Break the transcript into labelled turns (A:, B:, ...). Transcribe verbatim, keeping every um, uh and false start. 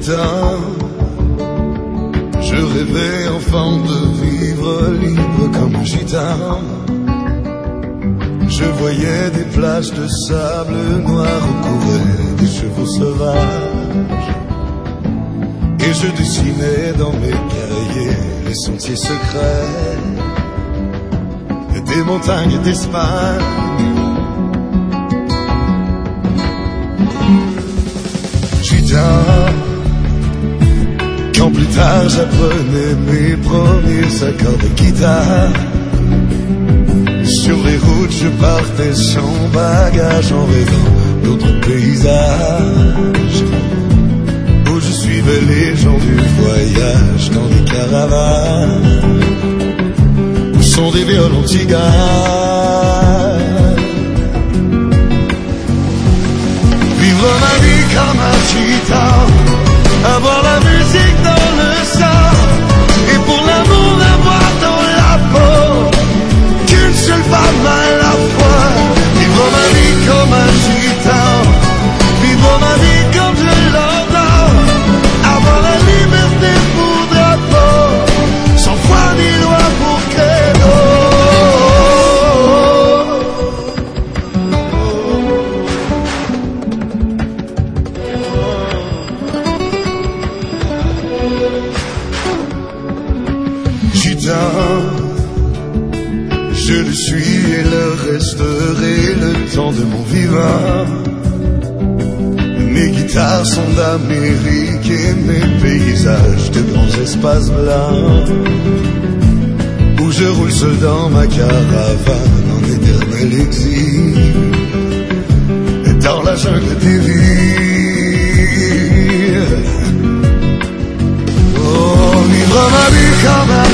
A: gitan, je rêvais enfant de vivre libre comme un gitan. Je voyais des plages de sable noir recouvert des chevaux sauvages, et je dessinais dans mes cahiers les sentiers secrets des montagnes d'Espagne. Gitan, quand plus tard j'apprenais mes premiers accords de guitare, sur les routes je partais sans bagage en rêvant d'autres paysages, où je suivais les gens du voyage dans des caravanes, où sont des violons tiganes. Vivre ma vie comme un gitan, avoir la musique dans le sang, et pour l'amour d'avoir dans la peau qu'une seule femme à la fois. Vivre ma vie comme un gitan, vivre ma vie comme je l'entends, avoir la liberté pour drapeau, sans foi ni loi pour credo. Gitan, je le suis et le resterai le temps de mon vivant. Mes guitares sont d'Amérique et mes paysages de grands espaces blancs, où je roule seul dans ma caravane en éternel exil, dans la jungle des villes. Oh, vivre ma vie comme un